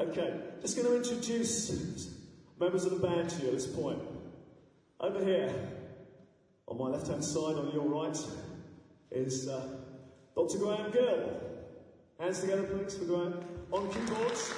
Okay, just going to introduce members of the band to you at this point. Over here, on my left-hand side, on your right, is Dr. Graham Gill. Hands together, please, for Graham. On keyboards.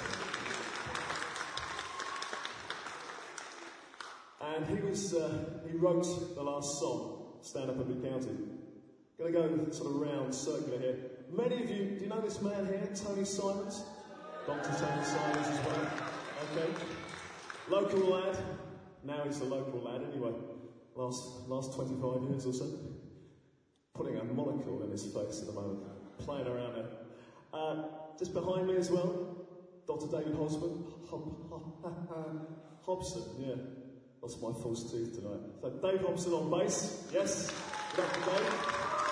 And he wrote the last song, Stand Up and Be Counted. Going to go sort of round, circular here. Many of you, do you know this man here, Tony Simons? Dr. Tony Simons as well. Okay. Local lad. Now he's a local lad anyway. Last 25 years or so. Putting a monocle in his face at the moment. Playing around there. Just behind me as well, Dr. David Hobson. Hobson, yeah. Lost my false teeth tonight. So Dave Hobson on bass. Yes. Good luck to Dave.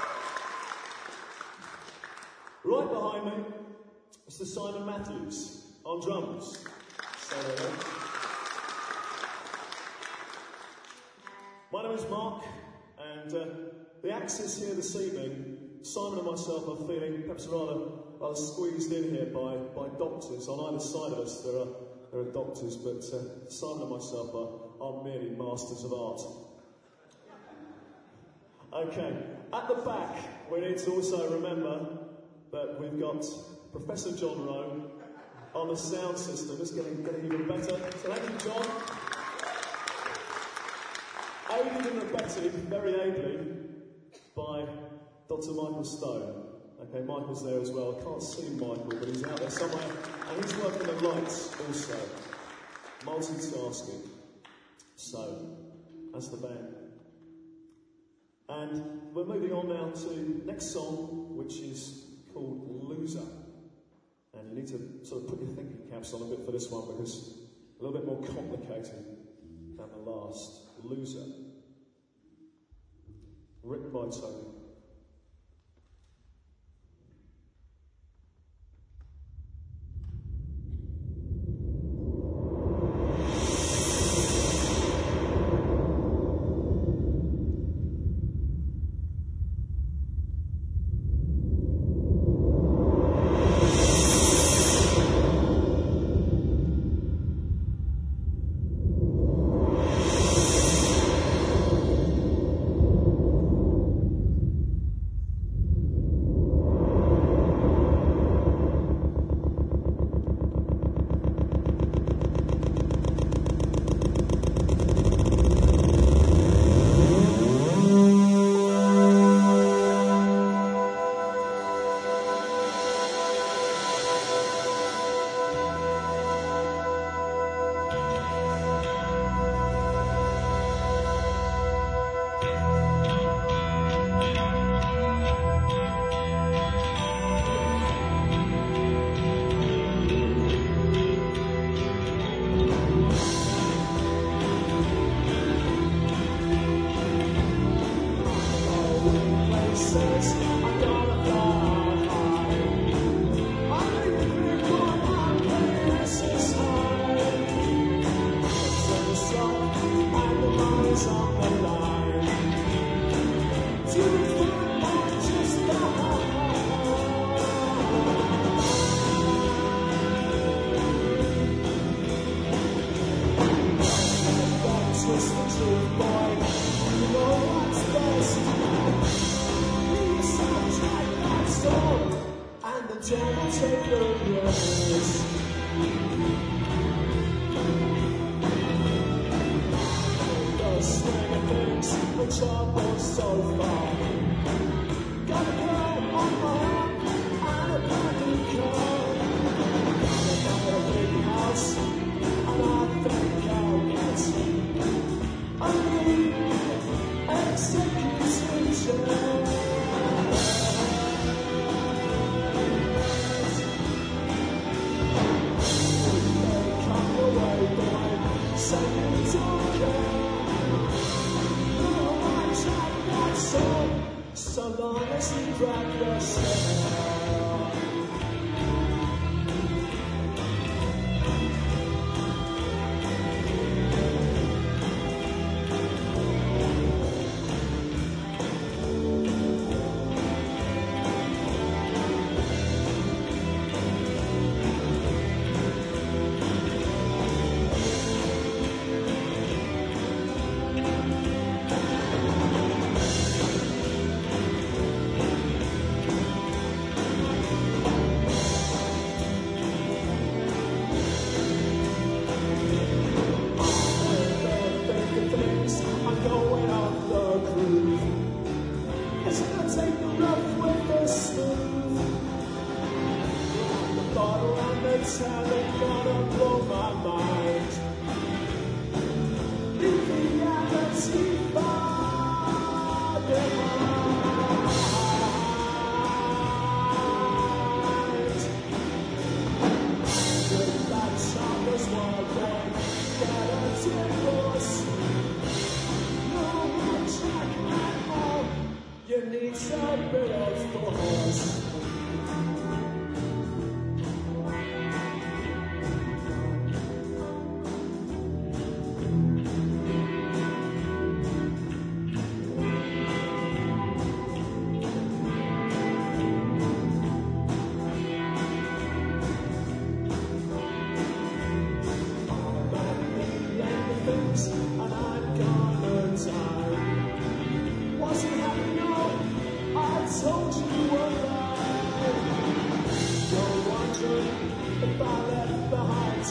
Right behind me, Mr. Simon Matthews on drums. So there you go. My name is Mark, and the axis here this evening, Simon and myself are feeling perhaps rather squeezed in here by doctors. On either side of us there are doctors, but Simon and myself are merely masters of art. Okay, at the back we need to also remember that we've got Professor John Rowe on the sound system. It's getting even better. So thank you, John. Aided and abetted very ably by Dr. Michael Stone. Okay, Michael's there as well. I can't see Michael, but he's out there somewhere. And he's working the lights also. Multitasking. So, that's the band. And we're moving on now to the next song, which is called Loser. And you need to sort of put your thinking caps on a bit for this one, because it's a little bit more complicated than the last. Loser. Written by Tony.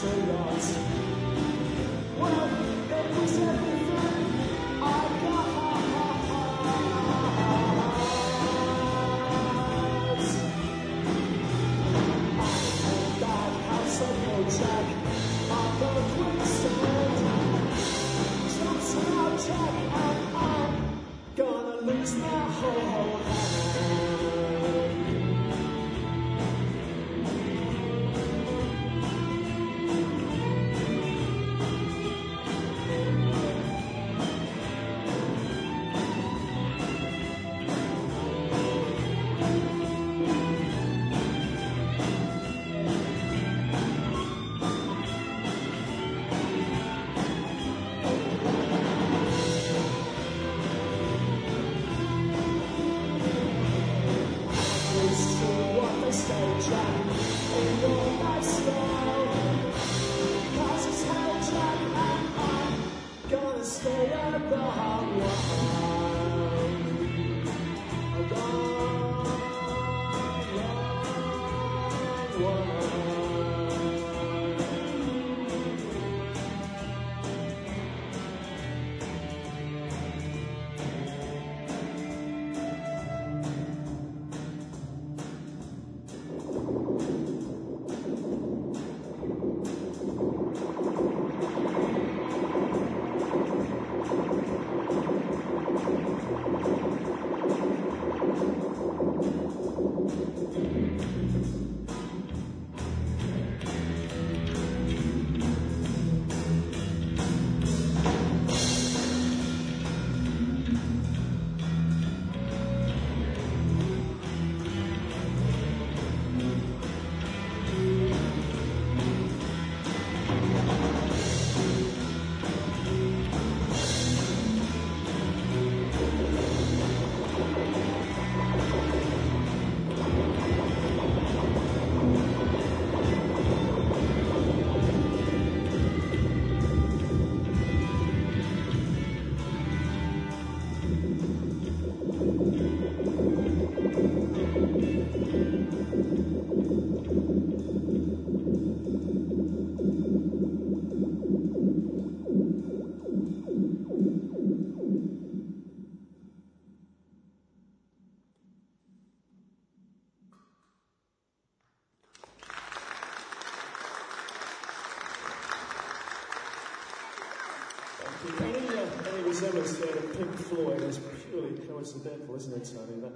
Any resemblance there to Pink Floyd is purely coincidental, isn't it, Tony? That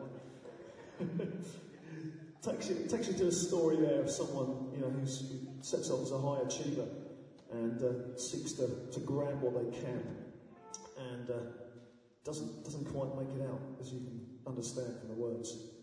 one takes you to a story there of someone who sets off as a high achiever and seeks to grab what they can, and doesn't quite make it out, as you can understand from the words.